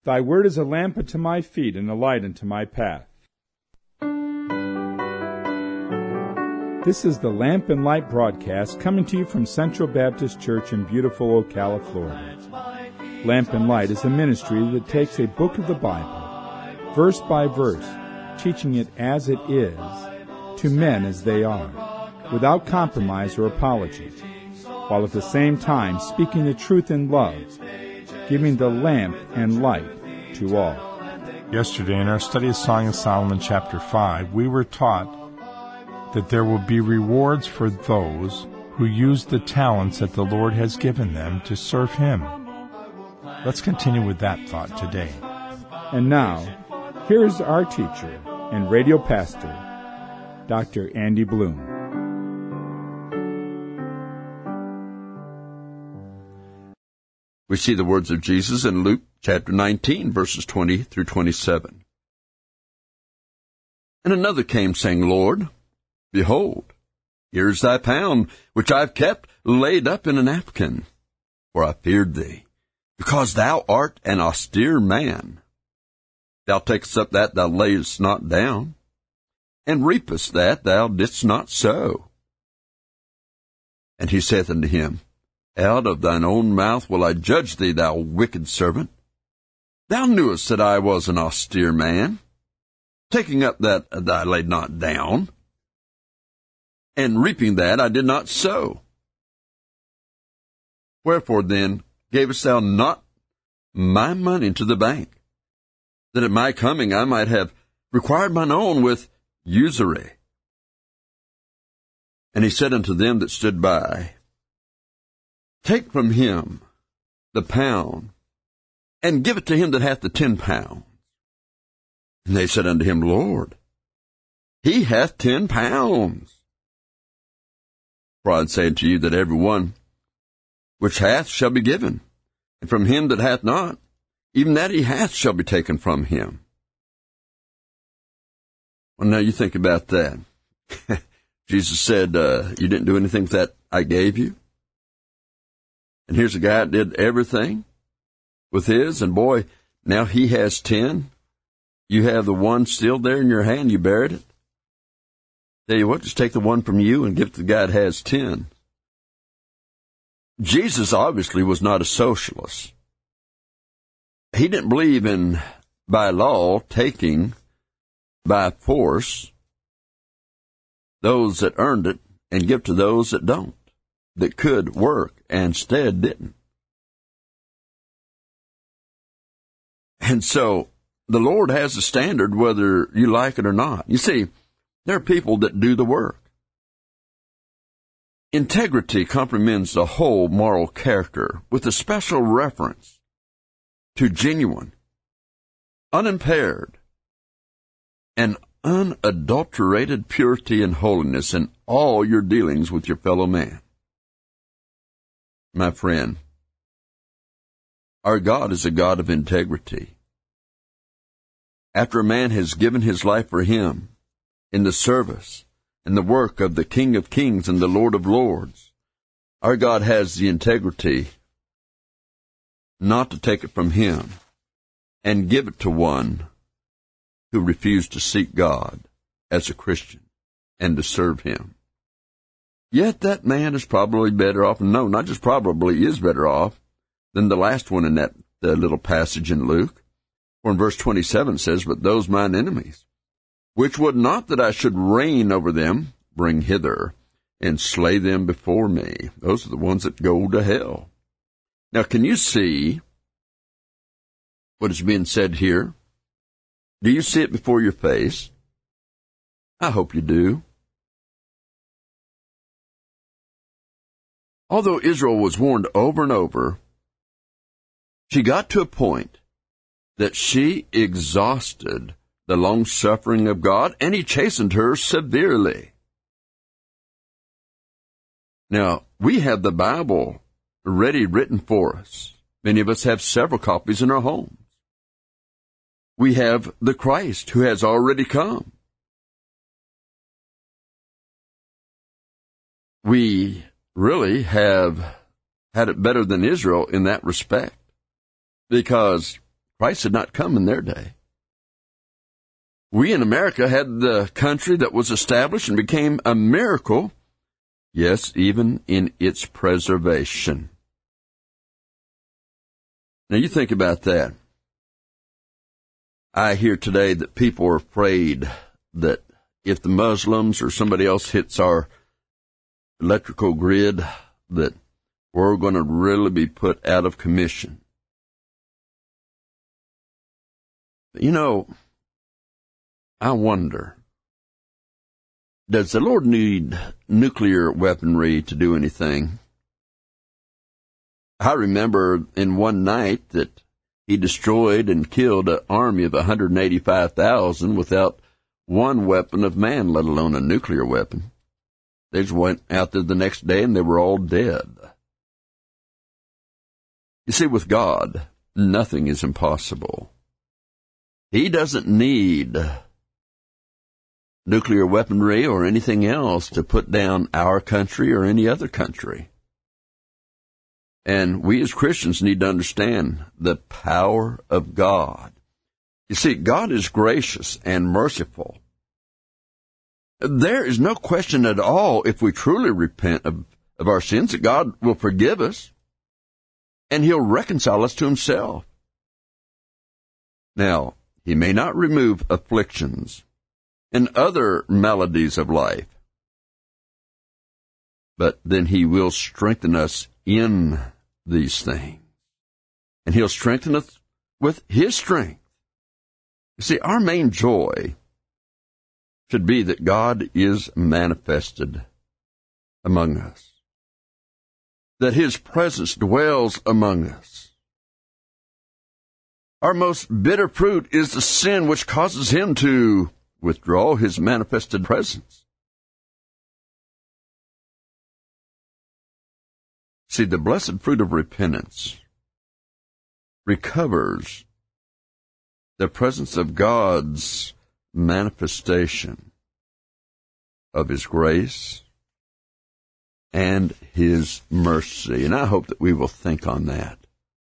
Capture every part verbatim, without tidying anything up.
Thy word is a lamp unto my feet and a light unto my path. This is the Lamp and Light broadcast coming to you from Central Baptist Church in beautiful Ocala, Florida. Lamp and Light is a ministry that takes a book of the Bible, verse by verse, teaching it as it is, to men as they are, without compromise or apology, while at the same time speaking the truth in love, giving the lamp and light to all. Yesterday, in our study of Song of Solomon, chapter five, we were taught that there will be rewards for those who use the talents that the Lord has given them to serve Him. Let's continue with that thought today. And now, here's our teacher and radio pastor, Doctor Andy Bloom. We see the words of Jesus in Luke chapter nineteen, verses twenty through twenty-seven. And another came, saying, Lord, behold, here is thy pound, which I have kept laid up in a napkin. For I feared thee, because thou art an austere man. Thou takest up that thou layest not down, and reapest that thou didst not sow. And he saith unto him, Out of thine own mouth will I judge thee, thou wicked servant. Thou knewest that I was an austere man, taking up that I laid not down, and reaping that I did not sow. Wherefore then gavest thou not my money to the bank, that at my coming I might have required mine own with usury? And he said unto them that stood by, Take from him the pound, and give it to him that hath the ten pounds. And they said unto him, Lord, he hath ten pounds. For I say unto you that every one which hath shall be given, and from him that hath not, even that he hath shall be taken from him. Well, now you think about that. Jesus said, uh, you didn't do anything with that I gave you. And here's a guy that did everything with his, and boy, now he has ten. You have the one still there in your hand, you buried it. Tell you what, just take the one from you and give it to the guy that has ten. Jesus obviously was not a socialist. He didn't believe in, by law, taking by force those that earned it and give to those that don't, that could work and instead didn't. And so the Lord has a standard whether you like it or not. You see, there are people that do the work. Integrity comprehends the whole moral character with a special reference to genuine, unimpaired, and unadulterated purity and holiness in all your dealings with your fellow man. My friend, our God is a God of integrity. After a man has given his life for Him in the service and the work of the King of Kings and the Lord of Lords, our God has the integrity not to take it from Him and give it to one who refused to seek God as a Christian and to serve Him. Yet that man is probably better off, no, not just probably, is better off than the last one in that uh, little passage in Luke. For in verse twenty-seven it says, But those mine enemies, which would not that I should reign over them, bring hither, and slay them before me. Those are the ones that go to hell. Now, can you see what is being said here? Do you see it before your face? I hope you do. Although Israel was warned over and over, she got to a point that she exhausted the long-suffering of God, and He chastened her severely. Now, we have the Bible ready written for us. Many of us have several copies in our homes. We have the Christ who has already come. We really have had it better than Israel in that respect, because Christ had not come in their day. We in America had the country that was established and became a miracle, yes, even in its preservation. Now you think about that. I hear today that people are afraid that if the Muslims or somebody else hits our electrical grid, that we're going to really be put out of commission. You know, I wonder, does the Lord need nuclear weaponry to do anything? I remember in one night that he destroyed and killed an army of one hundred eighty-five thousand without one weapon of man, let alone a nuclear weapon. They just went out there the next day and they were all dead. You see, with God, nothing is impossible. He doesn't need nuclear weaponry or anything else to put down our country or any other country. And we as Christians need to understand the power of God. You see, God is gracious and merciful. There is no question at all, if we truly repent of, of our sins, that God will forgive us and He'll reconcile us to Himself. Now, He may not remove afflictions and other maladies of life, but then He will strengthen us in these things. And He'll strengthen us with His strength. You see, our main joy should be that God is manifested among us, that His presence dwells among us. Our most bitter fruit is the sin which causes Him to withdraw His manifested presence. See, the blessed fruit of repentance recovers the presence of God's manifestation of His grace and His mercy. And I hope that we will think on that.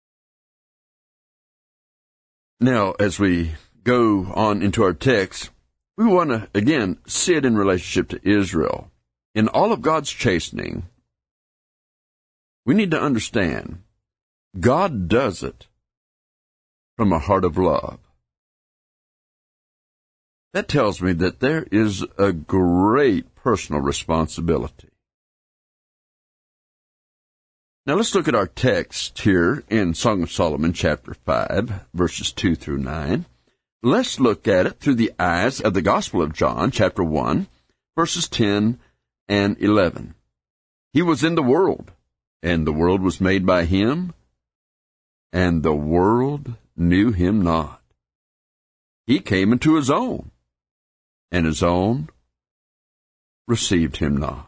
Now, as we go on into our text, we want to, again, see it in relationship to Israel. In all of God's chastening, we need to understand God does it from a heart of love. That tells me that there is a great personal responsibility. Now let's look at our text here in Song of Solomon, chapter five, verses two through nine. Let's look at it through the eyes of the Gospel of John, chapter one, verses ten and eleven. He was in the world, and the world was made by Him, and the world knew Him not. He came into His own, and His own received Him not.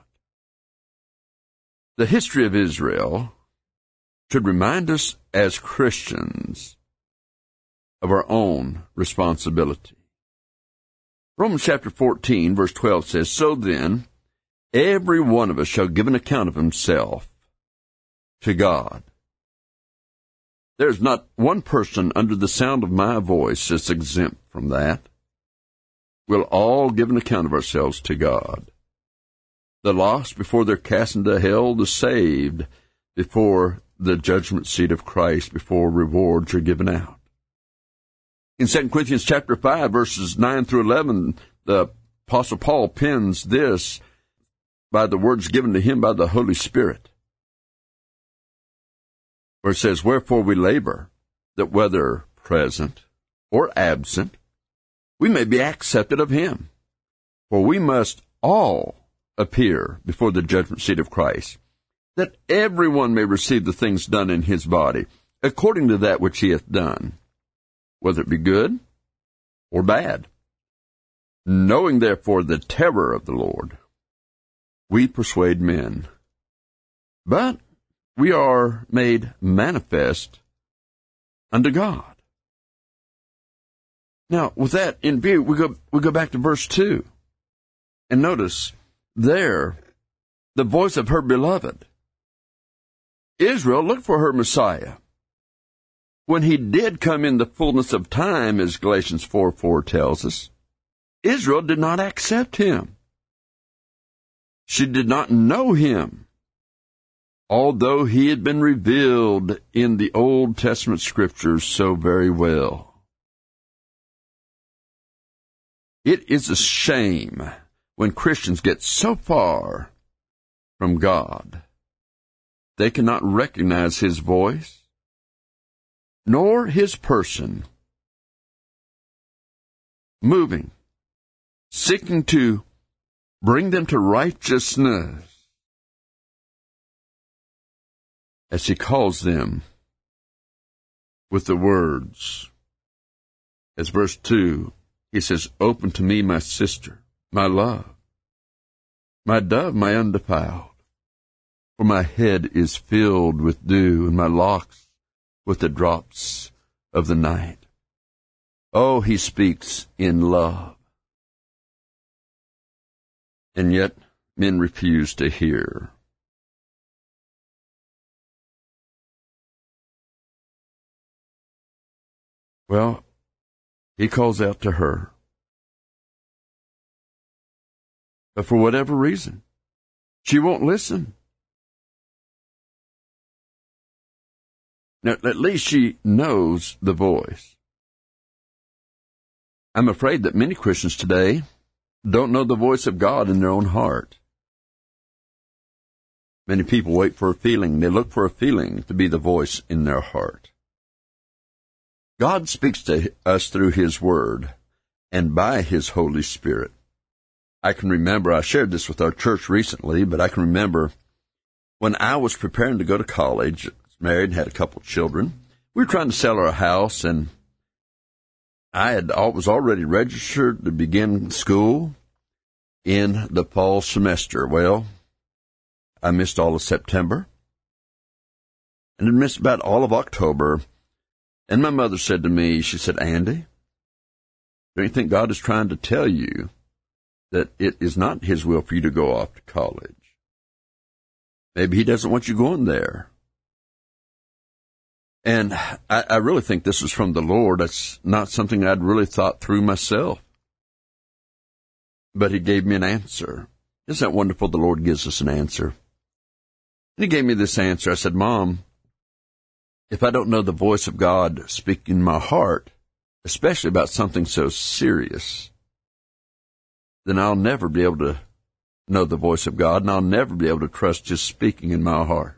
The history of Israel should remind us as Christians of our own responsibility. Romans chapter fourteen, verse twelve says, "So then, every one of us shall give an account of himself to God." There's not one person under the sound of my voice that's exempt from that. We'll all give an account of ourselves to God. The lost before they're cast into hell, the saved before the judgment seat of Christ, before rewards are given out. In Second Corinthians chapter five, verses nine through eleven, the Apostle Paul pens this by the words given to him by the Holy Spirit, where it says, "Wherefore we labor, that whether present or absent, we may be accepted of Him. For we must all appear before the judgment seat of Christ, that everyone may receive the things done in his body, according to that which he hath done, whether it be good or bad. Knowing therefore the terror of the Lord, we persuade men. But we are made manifest unto God." Now, with that in view, we go we go back to verse two. And notice there the voice of her beloved. Israel looked for her Messiah. when he did come in the fullness of time, as Galatians four four tells us, Israel did not accept him. She did not know him, although he had been revealed in the Old Testament scriptures so very well. It is a shame when Christians get so far from God, they cannot recognize his voice, nor his person, moving, seeking to bring them to righteousness, as he calls them with the words. As verse two, he says, "Open to me, my sister, my love, my dove, my undefiled. For my head is filled with dew, and my locks with the drops of the night." Oh, he speaks in love. And yet men refuse to hear. Well, he calls out to her. But for whatever reason, she won't listen. Now, at least she knows the voice. I'm afraid that many Christians today don't know the voice of God in their own heart. Many people wait for a feeling. They look for a feeling to be the voice in their heart. God speaks to us through his word and by his Holy Spirit. I can remember, I shared this with our church recently, but I can remember when I was preparing to go to college, married, had a couple of children. We were trying to sell our house, and I had was already registered to begin school in the fall semester. Well, I missed all of September, and I missed about all of October. And my mother said to me, she said, "Andy, don't you think God is trying to tell you that it is not his will for you to go off to college? Maybe he doesn't want you going there." And I, I really think this is from the Lord. That's not something I'd really thought through myself. But he gave me an answer. Isn't that wonderful? The Lord gives us an answer. And he gave me this answer. I said, "Mom, if I don't know the voice of God speaking in my heart, especially about something so serious, then I'll never be able to know the voice of God, and I'll never be able to trust his speaking in my heart."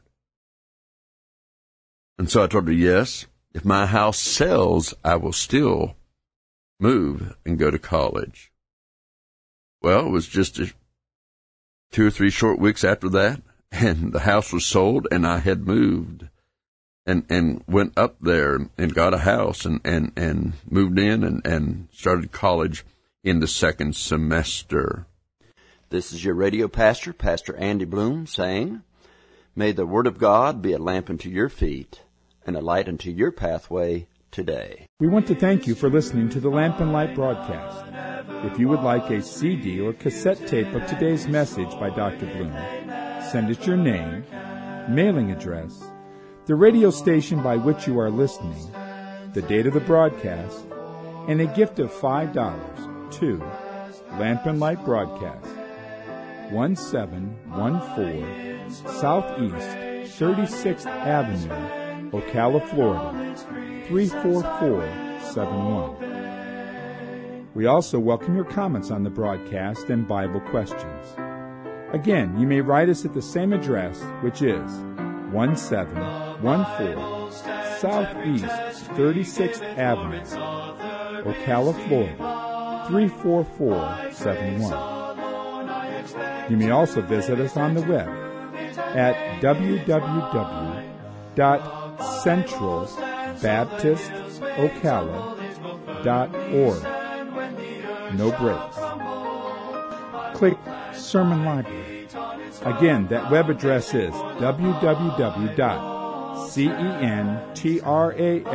And so I told her, yes, if my house sells, I will still move and go to college. Well, it was just a, two or three short weeks after that, and the house was sold, and I had moved and, and went up there and got a house and, and, and moved in and, and started college in the second semester. This is your radio pastor, Pastor Andy Bloom, saying, may the Word of God be a lamp unto your feet and a light unto your pathway today. We want to thank you for listening to the Lamp and Light broadcast. If you would like a C D or cassette tape of today's message by Doctor Bloom, send us your name, mailing address, the radio station by which you are listening, the date of the broadcast, and a gift of five dollars to Lamp and Light Broadcast, one seven one four Southeast thirty-sixth Avenue, Ocala, Florida, three four four seven one. We also welcome your comments on the broadcast and Bible questions. Again, you may write us at the same address, which is one seven one four Southeast thirty-sixth Avenue, Ocala, Florida, three four four seven one. You may also visit us on the web at w w w dot central baptist ocala dot org. No breaks. Click Sermon Library. Again, that web address is w w w dot central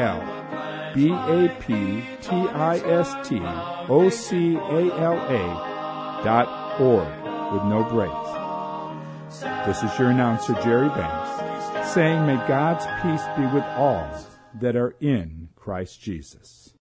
baptist ocala dot org with no breaks. This is your announcer, Jerry Banks, saying may God's peace be with all that are in Christ Jesus.